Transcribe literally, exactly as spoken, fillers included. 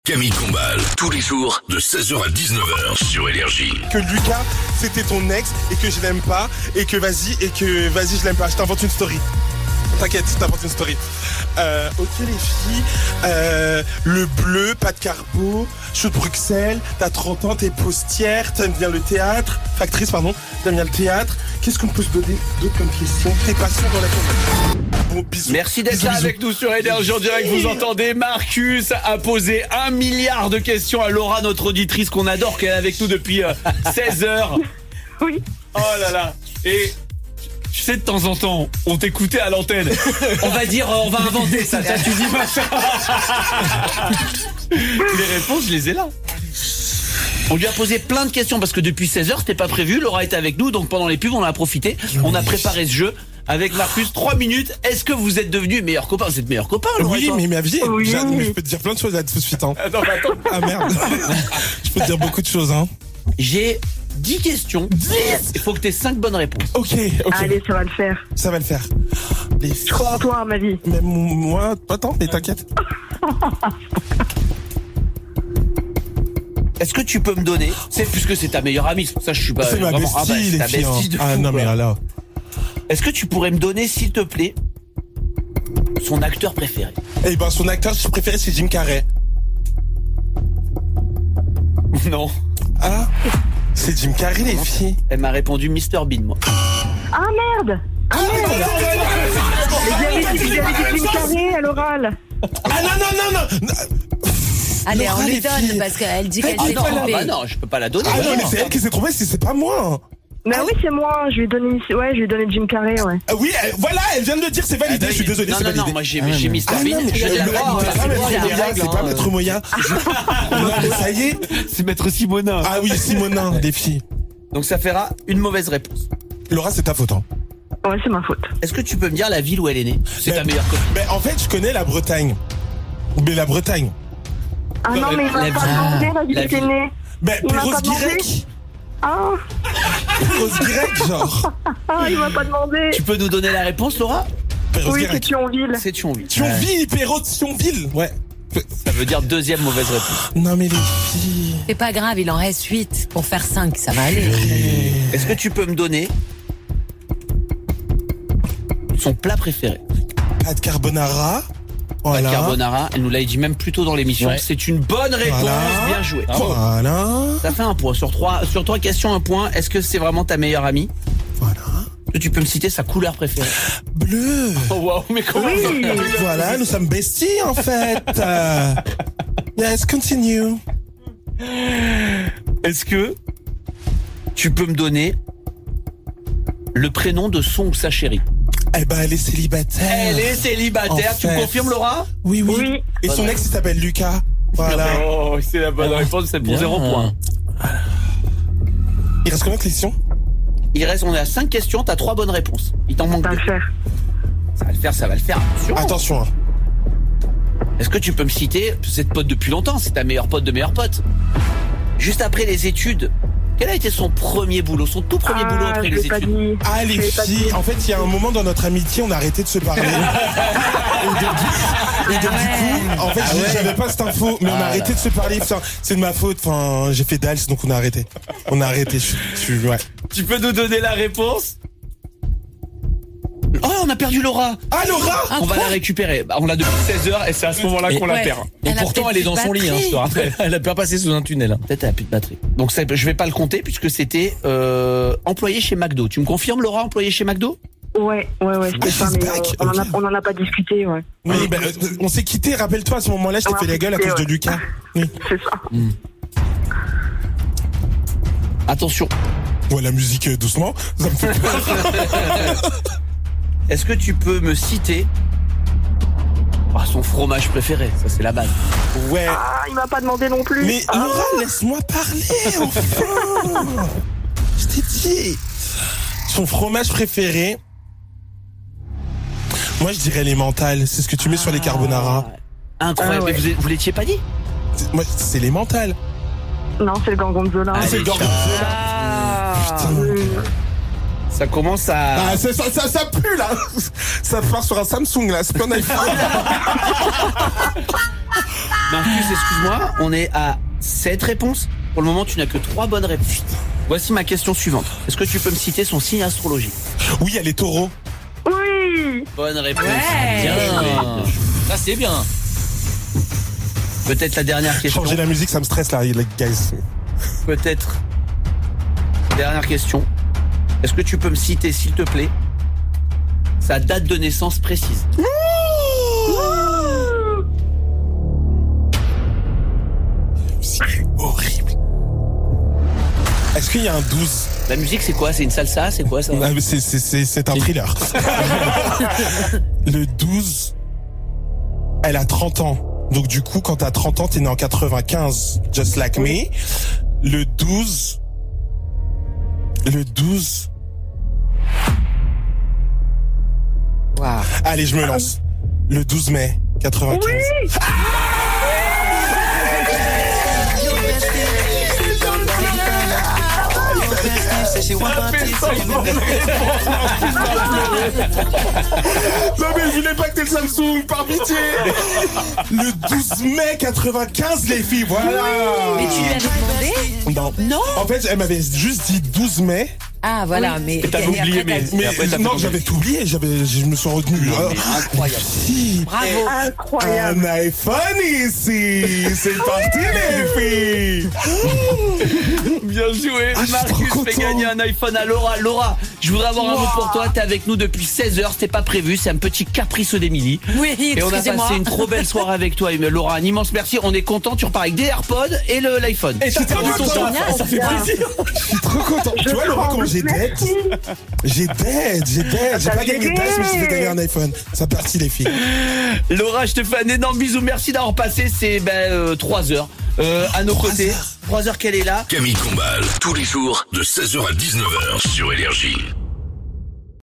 Camille Combal, tous les jours de seize heures à dix-neuf heures sur Énergie. Que Lucas, c'était ton ex et que je l'aime pas et que vas-y et que vas-y je l'aime pas. Je t'invente une story. T'inquiète, je t'invente une story. Euh, ok les filles, euh, le bleu, pas de carbo, je suis de Bruxelles, t'as trente ans, t'es postière, t'aimes bien le théâtre, factrice pardon, t'aimes bien le théâtre. Qu'est-ce qu'on peut se donner d'autre comme question? Tes passions dans la conversation. Bon, bisous. Merci d'être bisous, là bisous. avec nous sur Énergie en direct. Vous entendez, Marcus a posé un milliard de questions à Laura, notre auditrice qu'on adore, qui est avec nous depuis euh, seize heures. Oui. Oh là là. Et tu sais, de temps en temps, on t'écoutait à l'antenne. On va dire, euh, on va inventer ça. Ça, tu dis machin. Les réponses, je les ai là. On lui a posé plein de questions parce que depuis seize heures, c'était pas prévu. Laura était avec nous, donc pendant les pubs, on en a profité. On a préparé ce jeu avec Marcus. Trois minutes. Est-ce que vous êtes devenus meilleurs copains? Vous êtes meilleurs copains, Laura? Oui, mais ma vie, Oui. Jeanne, mais je peux te dire plein de choses là tout de suite. Hein. Attends, attends. Ah merde. Je peux te dire beaucoup de choses. Hein. J'ai dix questions. Il faut que tu aies cinq bonnes réponses. Ok, ok. Allez, ça va le faire. Ça va le faire. Les Je crois en toi, ma vie. Même moi, pas tant, mais t'inquiète. Est-ce que tu peux me donner, c'est puisque c'est ta meilleure amie, c'est pour ça que je suis pas C'est ma vraiment bestie, ah bah, c'est les ta filles. bestie hein. de Ah fou, non, quoi. mais alors. Est-ce que tu pourrais me donner, s'il te plaît, son acteur préféré? Eh ben, son acteur préféré, c'est Jim Carrey. Non. Ah, c'est Jim Carrey, les filles. Elle m'a répondu mister Bean, moi. Ah merde. Ah merde. J'avais dit j'avais dit Jim Carrey à l'oral. Ah non, non, non, non. Allez, Laura, on lui les donne filles. parce qu'elle dit qu'elle Ah s'est non, trompée. bah non, je peux pas la donner. Ah non, mais non. c'est elle qui s'est trompée, c'est c'est pas moi. Bah oui, c'est moi. Je lui ai donné, ouais, je lui ai donné Jim Carrey, ouais. Ah oui, elle- voilà, elle vient de le dire, c'est validé. Je suis désolé, Non, c'est non, validé. non, moi j'ai j'ai mister Ah Bean. non, mais Je je- vais la le- voir, c'est voilà, pas c'est Maître quoi, les Moya, règles, c'est pas hein. Maître Moya. Non, mais ça y est. C'est maître Simonin. Ah oui, Simonin, des filles. Donc ça fera une mauvaise réponse. Laura, c'est ta faute. Hein. Ouais, c'est ma faute. Est-ce que tu peux me dire la ville où elle est née? C'est Mais- ta meilleure copine. Mais en fait, je connais la Bretagne. Mais la Bretagne. Ah non, mais il la m'a pas vie- demandé la la vie vie- était née. Mais Il m'a Pérouse pas demandé. Guirec. Ah, Pérouse Guirec, genre. ah, il m'a pas demandé. Tu peux nous donner la réponse, Laura? Pérouse Oui, c'est Guirec. Thionville. C'est Thionville. Thionville, Pérouse, Thionville. Ouais. Ça veut dire deuxième mauvaise réponse. Non, mais les filles. C'est pas grave, il en reste huit pour faire cinq, ça va aller. Est-ce que tu peux me donner son plat préféré? Pâte carbonara. Voilà. Carbonara, elle nous l'a dit même plus tôt dans l'émission. Ouais. C'est une bonne réponse, Voilà. bien joué. Voilà. Ça fait un point. Sur trois, sur trois questions, un point. Est-ce que c'est vraiment ta meilleure amie? Voilà. Est-ce que tu peux me citer sa couleur préférée? Bleu. Oh waouh, mais comment Oui. Voilà, nous sommes besties en fait. Euh, Yes, continue. Est-ce que tu peux me donner le prénom de son ou sa chérie? Eh ben, elle est célibataire. Elle est célibataire, En tu me fait. confirmes, Laura? Oui, oui. Oui. Et son Bonne ex, il s'appelle Lucas. Voilà. Oh, c'est la bonne réponse, c'est pour Bien. zéro point. Il reste combien de questions? Il reste, on est à cinq questions, t'as trois bonnes réponses. Il t'en manque Ça va deux. le faire. Ça va le faire, ça va le faire. Attention. Attention. hein. Est-ce que tu peux me citer cette pote depuis longtemps? C'est ta meilleure pote de meilleure pote. Juste après les études, quel a été son premier boulot, son tout premier boulot Ah, après je les l'ai pas études? dit. Ah, Je les l'ai pas filles. dit. En fait, il y a un moment dans notre amitié, on a arrêté de se parler. Et donc, du- et donc, du coup, en fait, j'ai- j'avais pas cette info, mais on a arrêté de se parler. Enfin, c'est de ma faute. Enfin, j'ai fait Dals, donc on a arrêté. On a arrêté. Je, je- ouais. Tu peux nous donner la réponse? Oh, on a perdu Laura. Ah, Laura! On va la récupérer. Bah, on l'a depuis seize heures et c'est à ce moment-là qu'on la Ouais. perd. Et Elle a pourtant, peut-être elle est dans plus de son lit, hein, batterie. je te rappelle. Elle a pas passé sous un tunnel. hein. Peut-être elle a plus de batterie. Donc ça, je vais pas le compter puisque c'était euh, employé chez McDo. Tu me confirmes, Laura, employé chez McDo? Ouais, ouais, ouais, c'était Ah, ça, she's mais back, euh, on, en a, ok. on en a pas discuté, ouais. Oui, ben, euh, on s'est quitté. Rappelle-toi, à ce moment-là, je t'ai On a fait la gueule à cause quitté, de ouais. Lucas. Oui. C'est ça. Attention. Ouais, la musique euh, doucement. Ça me fait peur. Est-ce que tu peux me citer ah, son fromage préféré? Ça, c'est la base. Ouais. Ah, il m'a pas demandé non plus. Mais Ah. Laura, laisse-moi parler, enfin. Je t'ai dit. Son fromage préféré. Moi, je dirais les mentales. C'est ce que tu mets sur les carbonara. Incroyable. Ah ouais. Mais vous, vous l'étiez pas dit? C'est- Moi, c'est les mentales. Non, c'est le gorgonzola. Ah, c'est le gorgonzola. Ah. Putain. Euh, Ça commence à... Ah, ça, ça, ça, ça pue là. Ça part sur un Samsung là, c'est pas un iPhone. Marcus, excuse-moi, on est à sept réponses. Pour le moment, tu n'as que trois bonnes réponses. Voici ma question suivante. Est-ce que tu peux me citer son signe astrologique? Oui, elle est taureau. Oui. Bonne réponse. Ouais. Bien joué. Ça, c'est bien. Peut-être la dernière question. Changer la musique, ça me stresse là, les guys. Peut-être. Dernière question. Est-ce que tu peux me citer, s'il te plaît, sa date de naissance précise? C'est horrible. Est-ce qu'il y a un douze? La musique, c'est quoi? C'est une salsa? C'est quoi ça? Ah, mais c'est, c'est, c'est, c'est un thriller. Le douze, elle a trente ans. Donc du coup, quand t'as trente ans, t'es né en quatre-vingt-quinze, just like me. Le douze... Le douze... Waouh. Allez, je me lance. Le douze mai quatre-vingt-quinze. Oui. Non mais je voulais pas que t'aies le Samsung, par pitié. Le douze mai quatre-vingt-quinze, les filles, voilà. Mais tu lui avais demandé? Non. Non. En fait, elle m'avait juste dit douze mai. Ah, voilà, mais. t'avais et après, oublié, t'as mais- dit- Mais après, t'as fait non, tomber. j'avais tout oublié, j'avais, je me suis retenu. Non, Ah, mais incroyable. si. Bravo. Incroyable. Un iPhone ici. C'est parti, les filles. Bien joué. Ah, je suis Marcus trop fait content. gagner un iPhone à Laura. Laura, je voudrais avoir un mot pour toi. T'es avec nous depuis seize heures. C'était pas prévu. C'est un petit caprice d'Émilie. Oui, Et on a excusez-moi. passé une trop belle soirée avec toi, Laura. Un immense merci. On est content. Tu repars avec des AirPods et le l'iPhone. Et t'as perdu ton temps. Génial. Ça fait plaisir. Je suis trop content. Tu vois, Laura, comment j'ai dead? Merci. J'ai dead, j'ai dead. J'ai t'as pas gagné de gagné. dash, mais j'ai gagné un iPhone. C'est parti, les filles. Laura, je te fais un énorme bisou. Merci d'avoir passé ces ben, euh, trois heures euh, à nos Trois côtés. heures. trois heures qu'elle est là. Camille Combal, tous les jours de seize heures à dix-neuf heures sur Énergie.